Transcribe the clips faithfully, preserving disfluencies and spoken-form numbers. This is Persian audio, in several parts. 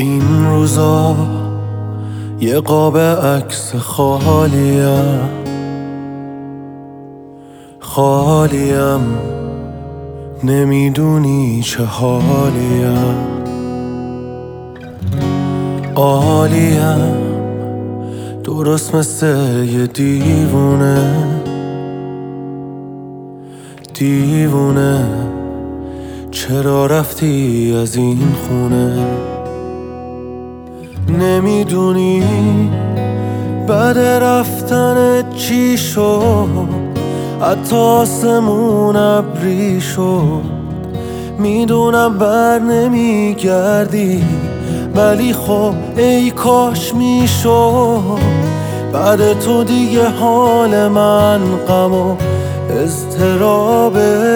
این روزا یه قاب عکس خالیم خالیم نمیدونی چه حالیم عالیم درست مثل یه دیوونه دیوونه چرا رفتی از این خونه نمیدونی بعد رفتن چی شد حتی آسمون ابری شد میدونم بر نمیگردی ولی خب ای کاش میشد بعد تو دیگه حال من غم و اضطرابه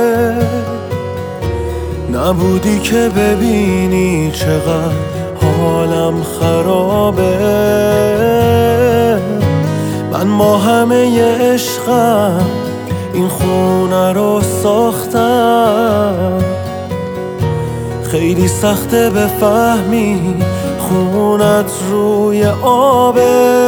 نبودی که ببینی چقدر حالم خرابه من با همه عشقم این خونه رو ساختم خیلی سخته بفهمی خونت روی آبه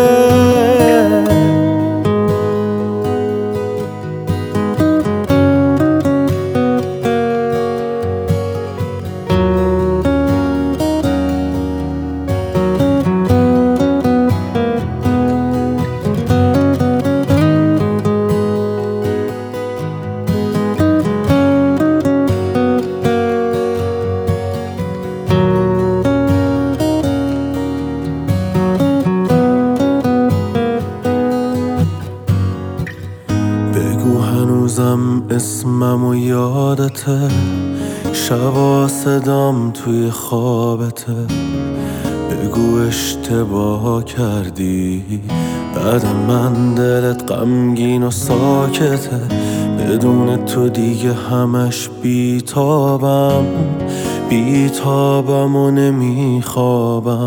بگو هنوزم اسمم و یادته شبا صدام توی خوابته بگو اشتباه کردی بعد من دلت غمگین و ساکته بدون تو دیگه همش بیتابم بیتابم و نمیخوابم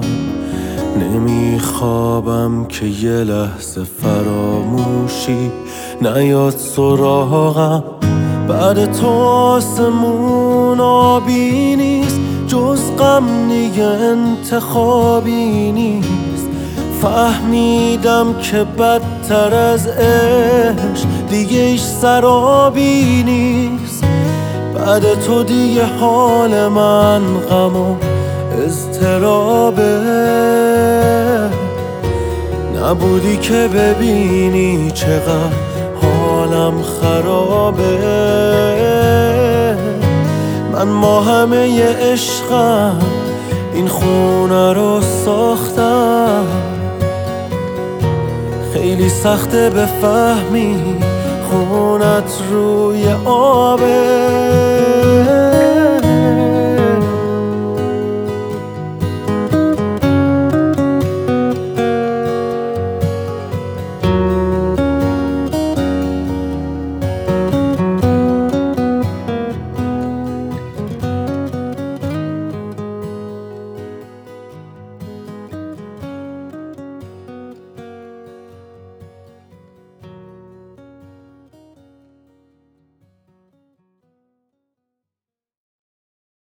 نمیخوابم که یه لحظه فراموشی نیاد سراغم بعد تو آسمون آبی نیست جز غم دیگه انتخابی نیست فهمیدم که بدتر از عشق دیگه ایش سرابی نیست بعد تو دیگه حال من غم و اضطرابه نبودی که ببینی چقدر حالم خرابه من با همه عشقم این خونه رو ساختم خیلی سخته بفهمی خونت روی آبه